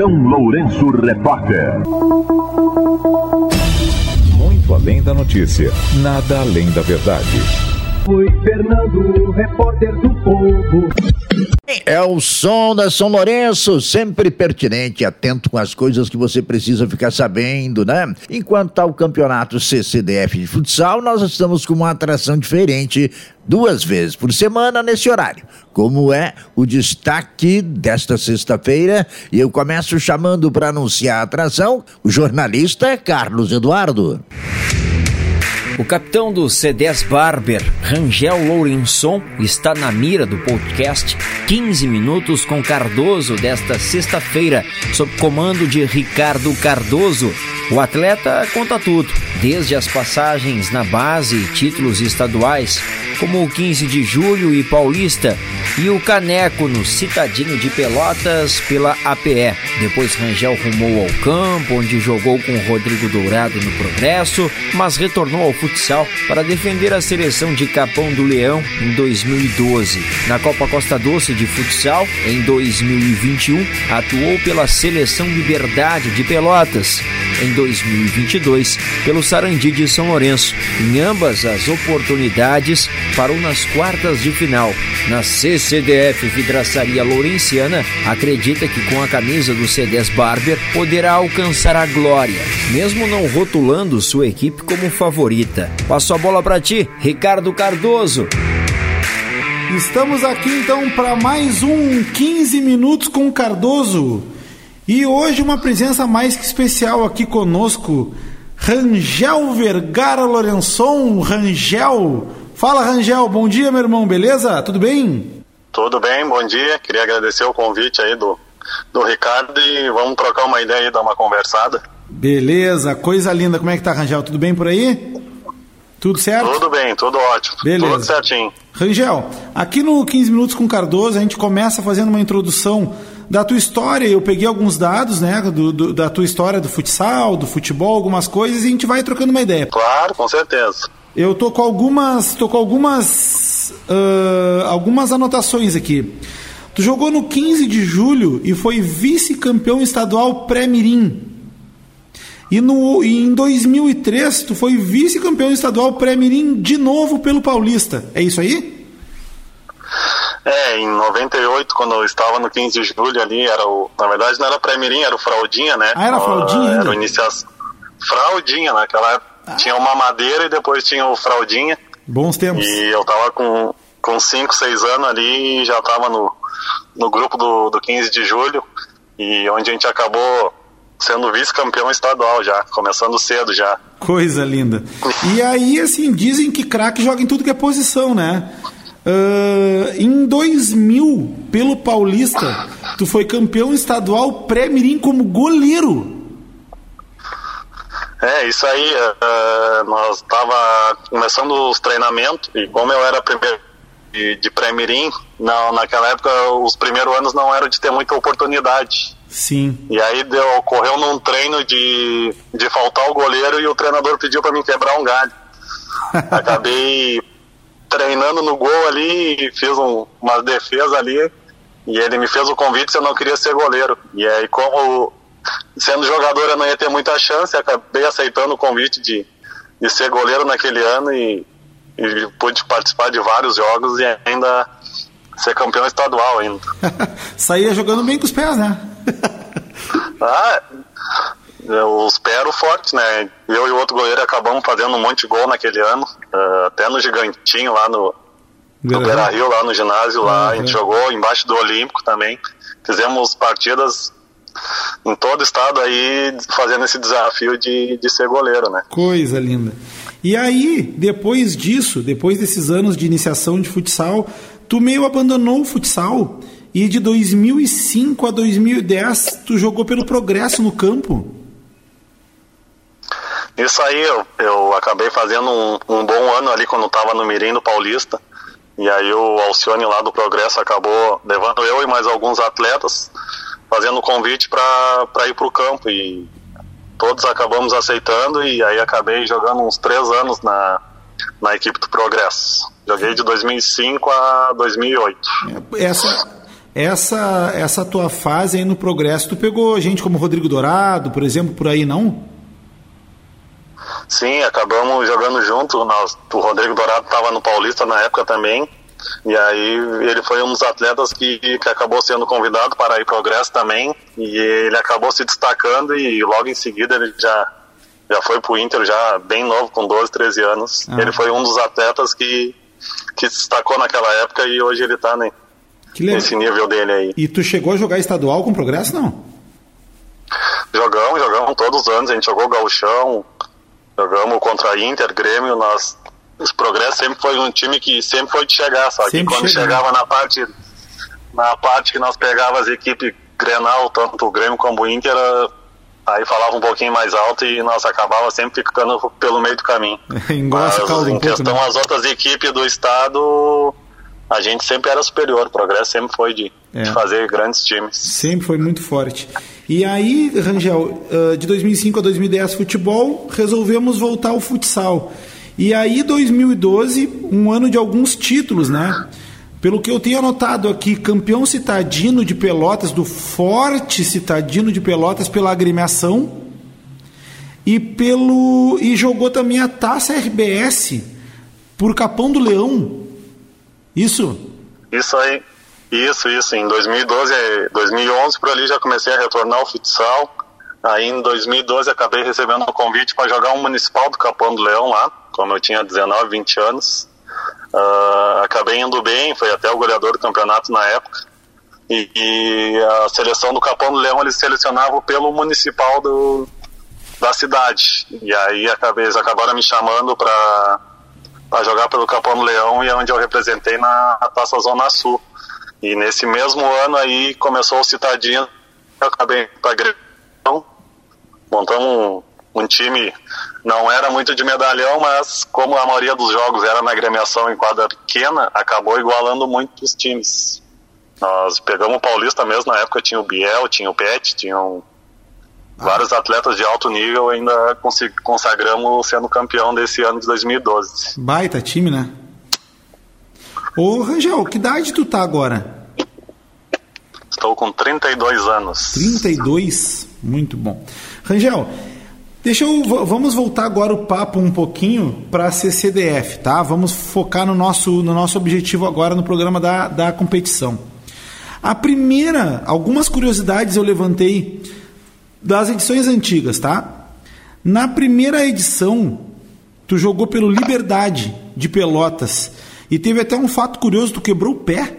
São Lourenço Repórter. Muito além da notícia, nada além da verdade. Foi Fernando, repórter do Povo. É o som da São Lourenço, sempre pertinente, atento com as coisas que você precisa ficar sabendo, né? Enquanto tá o campeonato CCDF de futsal, nós estamos com uma atração diferente 2 vezes por semana nesse horário, como é o destaque desta sexta-feira, e eu começo chamando para anunciar a atração o jornalista Carlos Eduardo. O capitão do C10 Barber, Rangel Lourençon, está na mira do podcast 15 Minutos com Cardoso desta sexta-feira, sob comando de Ricardo Cardoso. O atleta conta tudo, desde as passagens na base e títulos estaduais, como o 15 de julho e Paulista, e o caneco no Citadino de Pelotas pela APE. Depois Rangel rumou ao campo, onde jogou com o Rodrigo Dourado no Progresso, mas retornou ao futsal para defender a seleção de Capão do Leão em 2012. Na Copa Costa Doce de futsal, em 2021, atuou pela Seleção Liberdade de Pelotas. Em 2022, pelo Sarandi de São Lourenço. Em ambas as oportunidades, parou nas quartas de final. Na CCDF Vidraçaria Lourenciana, acredita que com a camisa do C10 Barber poderá alcançar a glória, mesmo não rotulando sua equipe como favorita. Passo a bola para ti, Ricardo Cardoso. Estamos aqui então para mais um 15 Minutos com o Cardoso. E hoje uma presença mais que especial aqui conosco, Rangel Vergara Lourençon. Rangel, fala Rangel, bom dia meu irmão, beleza? Tudo bem? Tudo bem, bom dia, queria agradecer o convite aí do Ricardo e vamos trocar uma ideia e dar uma conversada. Beleza, coisa linda, como é que tá Rangel, tudo bem por aí? Tudo certo? Tudo bem, tudo ótimo, beleza. Tudo certinho. Rangel, aqui no 15 Minutos com Cardoso a gente começa fazendo uma introdução da tua história. Eu peguei alguns dados, né, da tua história do futsal, do futebol, algumas coisas, e a gente vai trocando uma ideia. Claro, com certeza. Eu tô com algumas anotações aqui. Tu jogou no 15 de julho e foi vice-campeão estadual pré-mirim. E em 2003 tu foi vice-campeão estadual pré-mirim de novo pelo Paulista. É isso aí? Em 98, quando eu estava no 15 de julho ali, na verdade não era pré-mirim, era o Fraldinha, né? Ah, era Fraldinha ainda? Era o iniciação. Fraldinha, naquela época tinha uma madeira e depois tinha o Fraldinha. Bons tempos. E eu tava com 5, 6 anos ali e já tava no grupo do 15 de julho, e onde a gente acabou sendo vice-campeão estadual já, começando cedo já. Coisa linda. E aí, assim, dizem que craque joga em tudo que é posição, né? Em 2000, pelo Paulista, tu foi campeão estadual pré-mirim como goleiro. Isso aí, nós tava começando os treinamentos, e como eu era primeiro de pré-mirim, naquela época os primeiros anos não eram de ter muita oportunidade. Sim. E aí ocorreu num treino de faltar o goleiro e o treinador pediu para mim quebrar um galho. Acabei treinando no gol ali e fiz uma defesa ali, e ele me fez o convite se eu não queria ser goleiro. E aí, como sendo jogador eu não ia ter muita chance, acabei aceitando o convite de ser goleiro naquele ano e pude participar de vários jogos e ainda ser campeão estadual ainda. Saía jogando bem com os pés, né? Os pés eram fortes, né? Eu e o outro goleiro acabamos fazendo um monte de gol naquele ano, até no Gigantinho lá no Beira-Rio, lá no ginásio, lá a gente jogou embaixo do Olímpico também. Fizemos partidas em todo o estado aí, fazendo esse desafio de ser goleiro, né? Coisa linda. E aí, depois desses anos de iniciação de futsal, tu meio abandonou o futsal e de 2005 a 2010 tu jogou pelo Progresso no campo. Isso aí, eu acabei fazendo um bom ano ali quando estava no Mirim do Paulista, e aí o Alcione lá do Progresso acabou levando eu e mais alguns atletas, fazendo o convite para ir para o campo, e todos acabamos aceitando, e aí acabei jogando uns 3 anos na equipe do Progresso. Joguei de 2005 a 2008. essa tua fase aí no Progresso, tu pegou gente como Rodrigo Dourado, por exemplo, por aí, não? Sim, acabamos jogando junto. O Rodrigo Dourado estava no Paulista na época também. E aí ele foi um dos atletas que acabou sendo convidado para ir Progresso também. E ele acabou se destacando e logo em seguida ele já foi pro Inter, já bem novo, com 12, 13 anos. Ele foi um dos atletas que se destacou naquela época e hoje ele está nesse nível dele aí. E tu chegou a jogar estadual com o Progresso, não? Jogamos todos os anos, a gente jogou Gauchão, jogamos contra Inter, Grêmio, os Progresso sempre foi um time que sempre foi de chegar, só que quando chegava na parte que nós pegava as equipes Grenal, tanto o Grêmio como o Inter, aí falava um pouquinho mais alto e nós acabava sempre ficando pelo meio do caminho. Mas em questão às outras equipes do estado, a gente sempre era superior. O Progresso sempre foi de fazer grandes times. Sempre foi muito forte. E aí, Rangel, de 2005 a 2010 futebol, resolvemos voltar ao futsal. E aí 2012, um ano de alguns títulos, né? Pelo que eu tenho anotado aqui, campeão citadino de Pelotas, do Forte Citadino de Pelotas pela agremiação, e jogou também a Taça RBS por Capão do Leão. Isso? Isso aí. Isso. Em 2011 por ali já comecei a retornar ao futsal. Aí em 2012 acabei recebendo um convite para jogar um municipal do Capão do Leão lá, como eu tinha 19, 20 anos. Acabei indo bem, foi até o goleador do campeonato na época. E a seleção do Capão do Leão, eles selecionavam pelo municipal da cidade. E aí eles acabaram me chamando para jogar pelo Capão do Leão, e é onde eu representei na Taça Zona Sul. E nesse mesmo ano aí começou o Citadino, eu acabei para a agremiação, montamos um time, não era muito de medalhão, mas como a maioria dos jogos era na agremiação em quadra pequena, acabou igualando muito os times. Nós pegamos o Paulista mesmo, na época tinha o Biel, tinha o Pet, tinham vários atletas de alto nível, ainda consagramos sendo campeão desse ano de 2012. Baita time, né? Ô Rangel, que idade tu tá agora? Estou com 32 anos. 32? Muito bom. Rangel, vamos voltar agora o papo um pouquinho para a CCDF, tá? Vamos focar no nosso objetivo agora no programa da competição. Algumas curiosidades eu levantei das edições antigas, tá? Na primeira edição, tu jogou pelo Liberdade de Pelotas e teve até um fato curioso, tu quebrou o pé.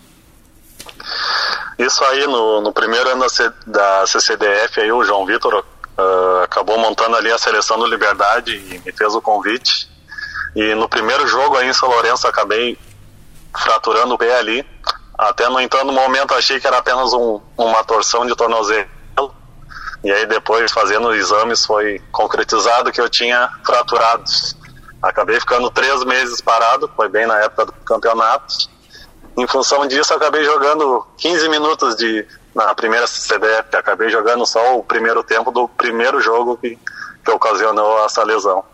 Isso aí, no primeiro ano da CCDF, aí o João Vitor acabou montando ali a seleção do Liberdade e me fez o convite. E no primeiro jogo aí em São Lourenço acabei fraturando o pé ali. Até no entanto, no momento achei que era apenas uma torção de tornozelo. E aí depois, fazendo exames, foi concretizado que eu tinha fraturado. Acabei ficando 3 meses parado, foi bem na época do campeonato. Em função disso, acabei jogando 15 minutos na primeira CCDF. Acabei jogando só o primeiro tempo do primeiro jogo que ocasionou essa lesão.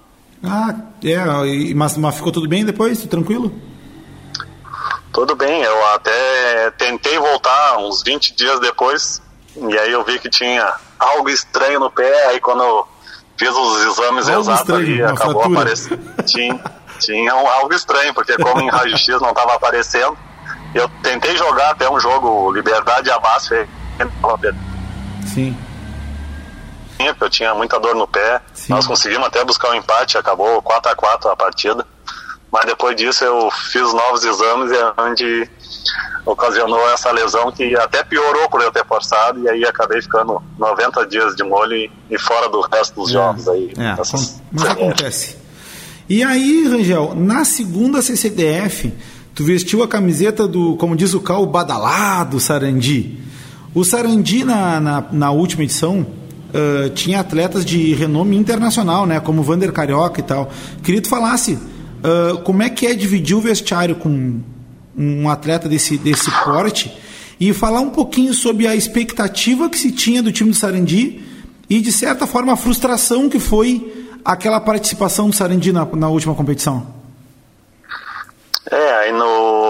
Mas ficou tudo bem depois? Tranquilo? Tudo bem, eu até tentei voltar uns 20 dias depois, e aí eu vi que tinha algo estranho no pé, aí quando eu fiz os exames exatos ali, acabou aparecendo. Tinha algo estranho, porque como em raio-x não estava aparecendo, eu tentei jogar até um jogo Liberdade abaixo. Sim. Eu tinha muita dor no pé. Sim. Nós conseguimos até buscar um empate, acabou 4-4 a partida. Mas depois disso eu fiz novos exames, onde ocasionou essa lesão que até piorou por eu ter forçado, e aí acabei ficando 90 dias de molho e fora do resto dos jogos aí. Mas acontece. E aí, Rangel, na segunda CCDF, tu vestiu a camiseta do, como diz o Cal, badalado Sarandi. O Sarandi, na última edição, tinha atletas de renome internacional, né, como o Vander Carioca e tal. Queria que tu falasse como é que é dividir o vestiário com um atleta desse porte, e falar um pouquinho sobre a expectativa que se tinha do time do Sarandi e, de certa forma, a frustração que foi aquela participação do Sarandi na última competição. Aí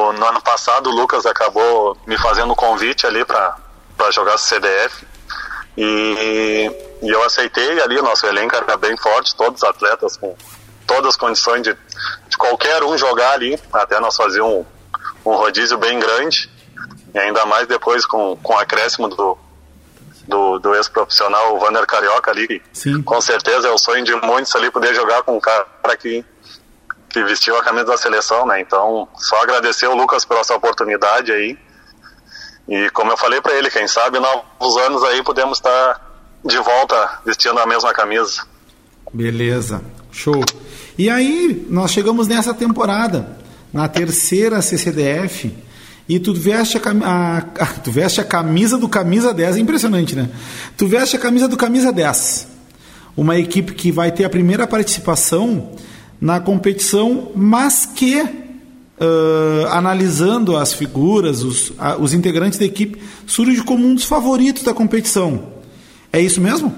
no ano passado o Lucas acabou me fazendo um convite ali para jogar CDF e eu aceitei ali. O nosso elenco era bem forte, todos os atletas com todas as condições de qualquer um jogar ali. Até nós fazíamos um rodízio bem grande, e ainda mais depois com o acréscimo do ex-profissional o Vander Carioca ali. Sim. Com certeza é o sonho de muitos ali poder jogar com um cara que vestiu a camisa da seleção, né? Então, só agradecer o Lucas por essa oportunidade aí. E como eu falei para ele, quem sabe novos anos aí podemos estar de volta vestindo a mesma camisa. Beleza, show. E aí, nós chegamos nessa temporada, na terceira CCDF, e tu veste a camisa do Camisa 10, é impressionante, né? Tu veste a camisa do Camisa 10, uma equipe que vai ter a primeira participação na competição, mas que, analisando as figuras, os integrantes da equipe, surge como um dos favoritos da competição. É isso mesmo?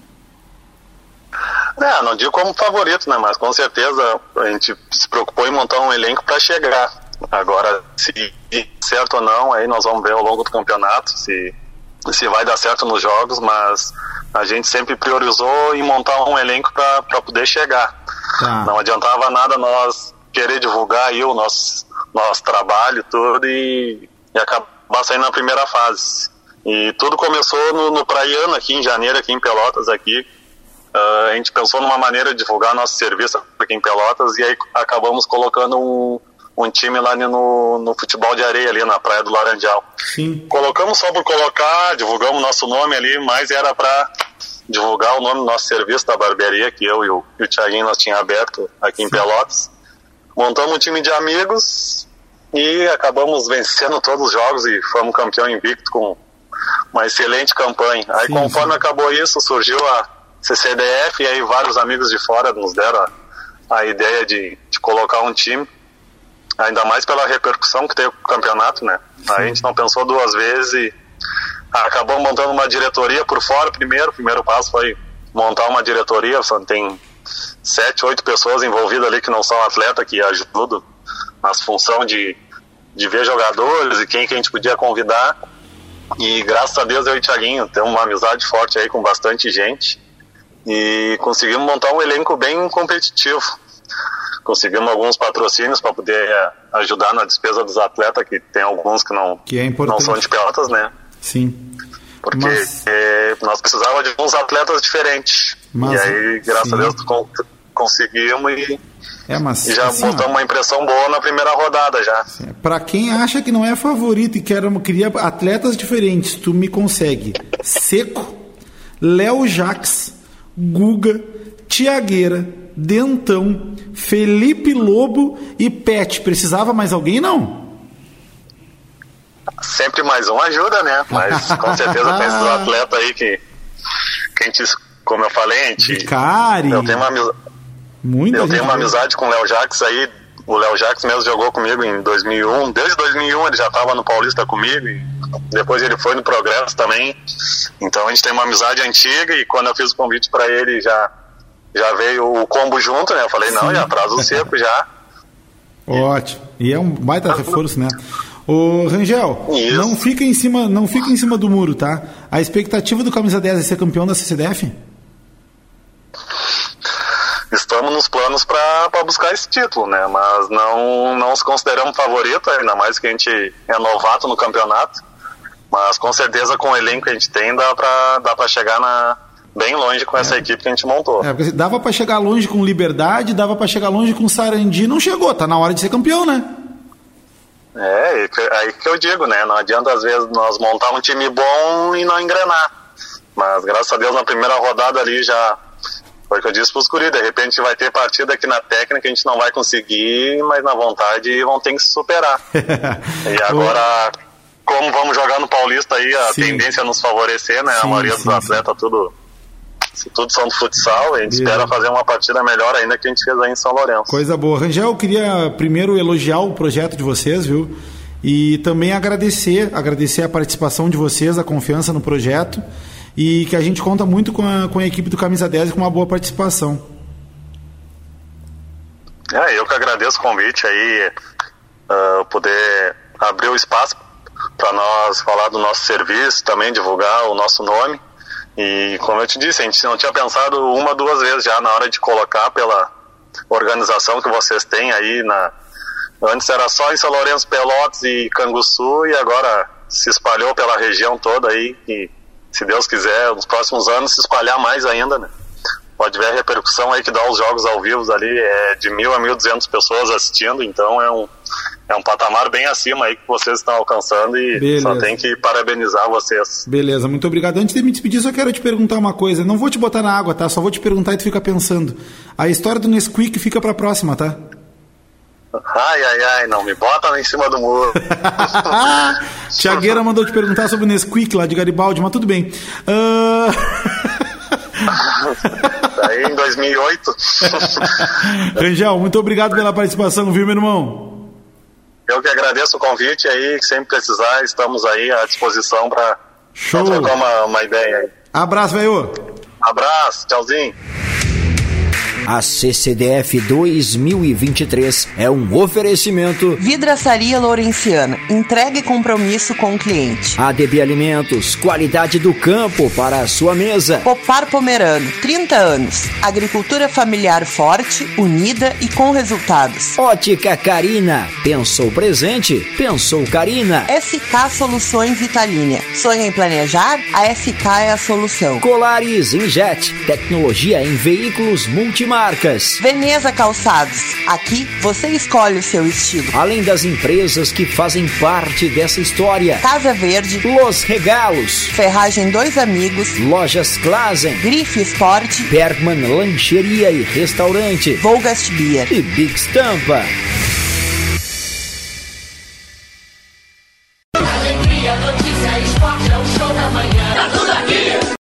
Não digo como favorito, né? Mas com certeza a gente se preocupou em montar um elenco para chegar. Agora, se certo ou não, aí nós vamos ver ao longo do campeonato se vai dar certo nos jogos, mas a gente sempre priorizou em montar um elenco para poder chegar. Tá. Não adiantava nada nós querer divulgar aí o nosso trabalho tudo e acabar saindo na primeira fase. E tudo começou no Praiano, aqui em janeiro, aqui em Pelotas. Aqui a gente pensou numa maneira de divulgar nosso serviço aqui em Pelotas, e aí acabamos colocando um time lá no futebol de areia ali na Praia do Laranjal. Sim. Colocamos só por colocar, divulgamos nosso nome ali, mas era para divulgar o nome do nosso serviço da barbearia, que eu e o Thiaguinho nós tínhamos aberto aqui em Pelotas. Montamos um time de amigos e acabamos vencendo todos os jogos e fomos campeão invicto com uma excelente campanha. Aí conforme acabou isso, surgiu a CCDF, e aí vários amigos de fora nos deram a ideia de colocar um time, ainda mais pela repercussão que teve o campeonato, né? Aí a gente não pensou duas vezes e acabamos montando uma diretoria por fora primeiro. O primeiro passo foi montar uma diretoria. Tem 7, 8 pessoas envolvidas ali que não são atletas, que ajudam nas funções de ver jogadores e quem que a gente podia convidar. E graças a Deus eu e o Thiaguinho temos uma amizade forte aí com bastante gente e conseguimos montar um elenco bem competitivo. Conseguimos alguns patrocínios para poder ajudar na despesa dos atletas, que tem alguns que não são de Pelotas, né? Sim. Porque nós precisávamos de uns atletas diferentes. E aí, graças a Deus, conseguimos e já assim, botamos uma impressão boa na primeira rodada já. Para quem acha que não é favorito e queria atletas diferentes, tu me consegue Seco, Léo Jacques, Guga, Tiagueira, Dentão, Felipe Lobo e Pet. Precisava mais alguém, não? Sempre mais um ajuda, né? Mas com certeza tem esses atletas aí que a gente, como eu falei, a gente... Eu tenho uma amizade com o Léo Jacques aí. O Léo Jacques mesmo jogou comigo em 2001. Desde 2001 ele já estava no Paulista comigo. E depois ele foi no Progresso também. Então a gente tem uma amizade antiga, e quando eu fiz o convite para ele já veio o combo junto, né? Eu falei, não, já traz o Seco já. Ótimo. E é um baita reforço, né? Ô, Rangel, não fica em cima do muro, tá? A expectativa do Camisa 10 é ser campeão da CCDF? Estamos nos planos para buscar esse título, né? Mas não se consideramos favorito, ainda mais que a gente é novato no campeonato. Mas com certeza com o elenco que a gente tem dá para chegar bem longe com essa equipe que a gente montou. Porque dava para chegar longe com Liberdade, dava para chegar longe com Sarandi, não chegou, tá na hora de ser campeão, né? Aí que eu digo, né? Não adianta às vezes nós montar um time bom e não engrenar. Mas graças a Deus na primeira rodada ali já foi o que eu disse pros guris, de repente vai ter partida que na técnica a gente não vai conseguir, mas na vontade vão ter que se superar. E agora, como vamos jogar no Paulista aí, a tendência é nos favorecer, né? A maioria dos atletas tudo são do futsal, a gente espera fazer uma partida melhor ainda que a gente fez aí em São Lourenço. Coisa boa. Rangel, eu queria primeiro elogiar o projeto de vocês, viu? E também agradecer a participação de vocês, a confiança no projeto, e que a gente conta muito com a equipe do Camisa 10 e com uma boa participação. Eu que agradeço o convite aí. poder abrir o espaço para nós falar do nosso serviço, também divulgar o nosso nome. E como eu te disse, a gente não tinha pensado 1, 2 vezes já na hora de colocar pela organização que vocês têm aí. Antes era só em São Lourenço, Pelotas e Canguçu, e agora se espalhou pela região toda aí, e se Deus quiser, nos próximos anos se espalhar mais ainda, né? Pode ver a repercussão aí que dá os jogos ao vivo ali, de 1.000 a 1.200 pessoas assistindo, então é um patamar bem acima aí que vocês estão alcançando, e beleza. Só tem que parabenizar vocês. Beleza, muito obrigado. Antes de me despedir, só quero te perguntar uma coisa. Não vou te botar na água, tá? Só vou te perguntar e tu fica pensando. A história do Nesquik fica pra próxima, tá? Ai, não me bota lá em cima do muro. Tiagueira mandou te perguntar sobre o Nesquik lá de Garibaldi, mas tudo bem. Daí em 2008. Rangel, muito obrigado pela participação, viu, meu irmão? Eu que agradeço o convite aí, que sempre precisar, estamos aí à disposição para trocar uma ideia aí. Abraço, velho. Abraço, tchauzinho. A CCDF 2023 é um oferecimento Vidraçaria Lourenciana, entrega e compromisso com o cliente. ADB Alimentos, qualidade do campo para a sua mesa. Popar Pomerano, 30 anos, agricultura familiar forte, unida e com resultados. Ótica Carina, pensou presente, pensou Carina. SK Soluções Italínia, sonha em planejar? A SK é a solução. Colares Injet, tecnologia em veículos multimarcas. Veneza Calçados, aqui você escolhe o seu estilo. Além das empresas que fazem parte dessa história: Casa Verde, Los Regalos, Ferragem Dois Amigos, Lojas Klazen, Grife Sport, Bergman Lancheria e Restaurante, Volgast Beer e Big Stampa. Alegria, notícia, esporte, é um show.